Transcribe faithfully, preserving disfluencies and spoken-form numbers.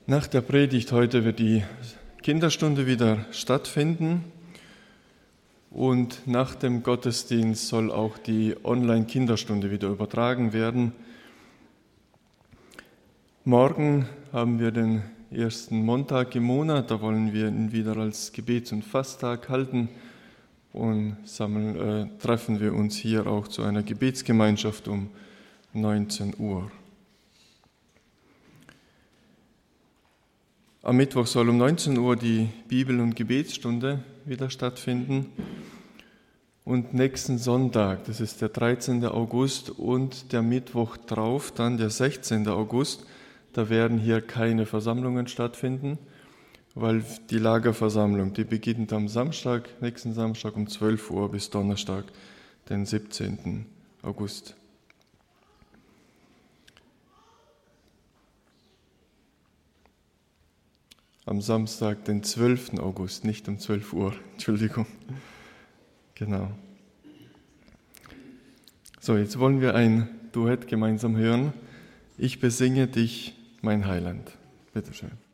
Nach der Predigt heute wird die Kinderstunde wieder stattfinden und nach dem Gottesdienst soll auch die Online-Kinderstunde wieder übertragen werden. Morgen haben wir den ersten Montag im Monat, da wollen wir ihn wieder als Gebets- und Fasttag halten und sammeln, äh, treffen wir uns hier auch zu einer Gebetsgemeinschaft um neunzehn Uhr. Am Mittwoch soll um neunzehn Uhr die Bibel- und Gebetsstunde wieder stattfinden. Und nächsten Sonntag, das ist der dreizehnten August und der Mittwoch drauf, dann der sechzehnten August, da werden hier keine Versammlungen stattfinden, weil die Lagerversammlung, die beginnt am Samstag, nächsten Samstag um zwölf Uhr bis Donnerstag, den siebzehnten August. Am Samstag, den zwölften August, nicht um zwölf Uhr, Entschuldigung. Genau. So, jetzt wollen wir ein Duett gemeinsam hören. Ich besinge dich, mein Heiland. Bitte schön.